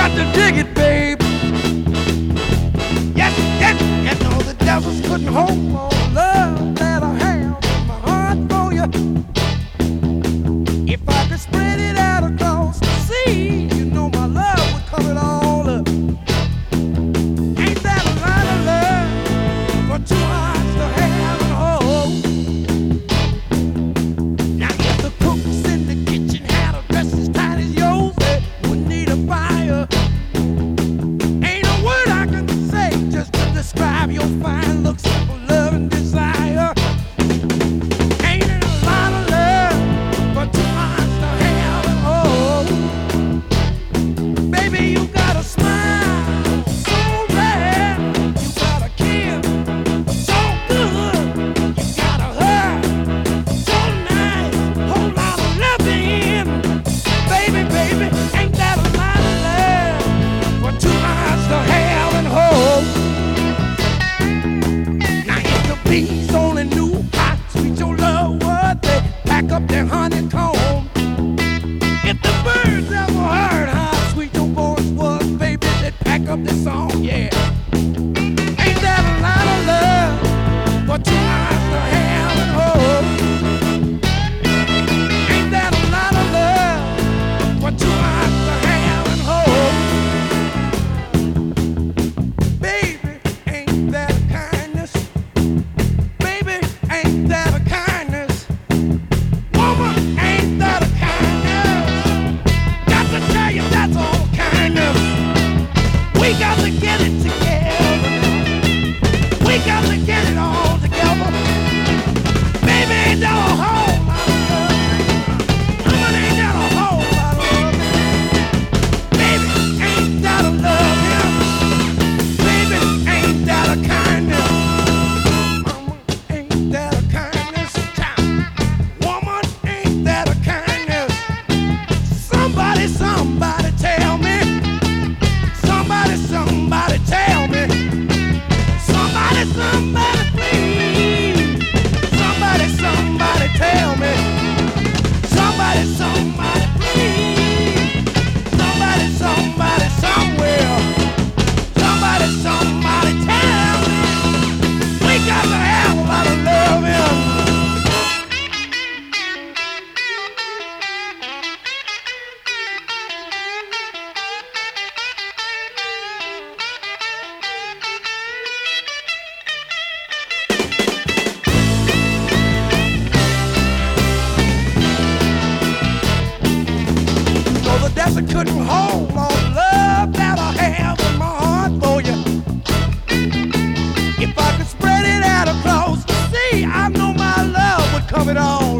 got to dig it, babe. Yes, yes, you know the devils couldn't hold all the love that I have in my heart for you. If I could spread it out across the sea, you know my love would cover it all up. Ain't that a lot of love for two hearts to have and hold? Now if the cooks in the kitchen had a dress as tight as yours, they wouldn't need a fire. Ain't a word I can say just to describe your fine looks for love and desire. Ain't it a lot of love for two hearts to have and hold? Baby, you got a smile so rare, you got a kiss so good, you got a hug so nice, whole lot of loving. Baby, baby, ain't that a lot of love for two hearts to have and hold? Now if the bees only knew how sweet your love was, they pack up their honeycomb. If the birds ever heard how sweet your voice was, baby, they'd pack up their song, yeah. Ain't that a lot of love for two hearts to have and hold? Ain't that a lot of love for two hearts to have and hold? Baby, ain't that a kindness? Baby, ain't that a kindness? Woman, ain't that a kindness? Got to tell you, that's all kindness. We got to get it together. We got to get it all together. Baby, ain't that a whole lot of love? Woman, ain't that a whole lot of love? Baby, ain't that a love? Yeah. Baby, ain't that a kindness? Mama, ain't that a kindness? Child. Woman, ain't that a kindness? Somebody, somebody tell me. Somebody, somebody tell me. Somebody, somebody please. Somebody, somebody tell me. Somebody, somebody please. Somebody, somebody somewhere. Somebody, somebody tell me. We got to have a lot of loving. So the desert couldn't hold all the love that I have in my heart for you. If I could spread it out across the sea, I know my love would cover it all.